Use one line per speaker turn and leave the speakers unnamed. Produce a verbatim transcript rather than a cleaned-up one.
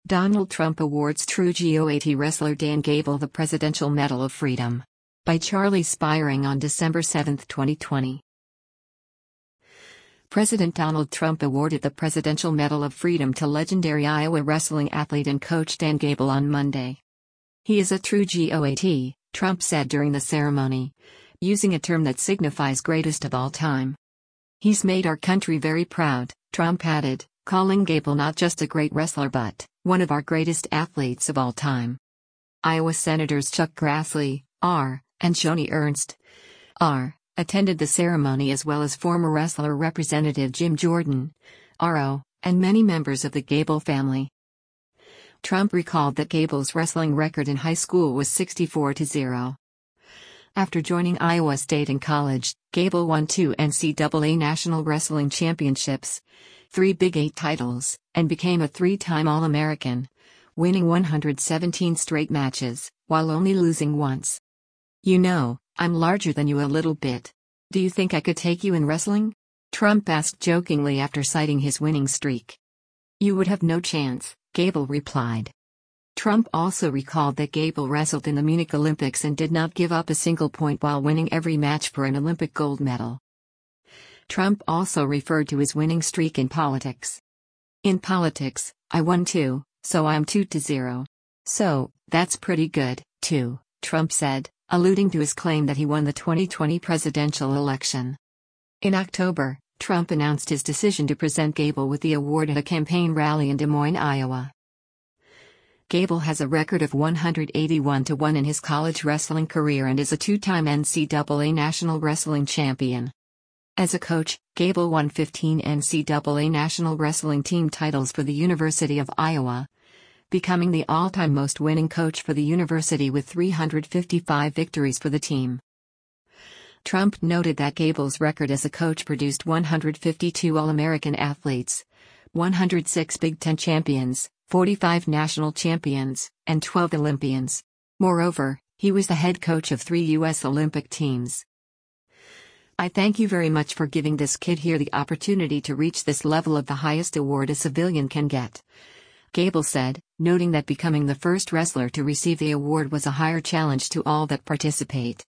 Donald Trump awards True GOAT wrestler Dan Gable the Presidential Medal of Freedom. By Charlie Spiring on December seventh, twenty twenty. President Donald Trump awarded the Presidential Medal of Freedom to legendary Iowa wrestling athlete and coach Dan Gable on Monday. He is a true GOAT, Trump said during the ceremony, using a term that signifies greatest of all time. He's made our country very proud, Trump added, calling Gable not just a great wrestler but one of our greatest athletes of all time. Iowa Senators Chuck Grassley, R, and Joni Ernst, R, attended the ceremony, as well as former wrestler Representative Jim Jordan, R O, and many members of the Gable family. Trump recalled that Gable's wrestling record in high school was sixty-four to zero. After joining Iowa State in college, Gable won two N C double A National Wrestling Championships, three Big Eight titles, and became a three-time All-American, winning one hundred seventeen straight matches, while only losing once. "You know, I'm larger than you a little bit. Do you think I could take you in wrestling?" Trump asked jokingly after citing his winning streak. "You would have no chance," Gable replied. Trump also recalled that Gable wrestled in the Munich Olympics and did not give up a single point while winning every match for an Olympic gold medal. Trump also referred to his winning streak in politics. "In politics, I won too, so I'm two to zero. So, that's pretty good, too," Trump said, alluding to his claim that he won the twenty twenty presidential election. In October, Trump announced his decision to present Gable with the award at a campaign rally in Des Moines, Iowa. Gable has a record of one hundred eighty-one to one in his college wrestling career and is a two-time N C double A National Wrestling Champion. As a coach, Gable won fifteen N C double A National Wrestling Team titles for the University of Iowa, becoming the all-time most winning coach for the university with three hundred fifty-five victories for the team. Trump noted that Gable's record as a coach produced one hundred fifty-two All-American athletes, one hundred six Big Ten champions, forty-five national champions, and twelve Olympians. Moreover, he was the head coach of three U S Olympic teams. "I thank you very much for giving this kid here the opportunity to reach this level of the highest award a civilian can get," Gable said, noting that becoming the first wrestler to receive the award was a higher challenge to all that participate.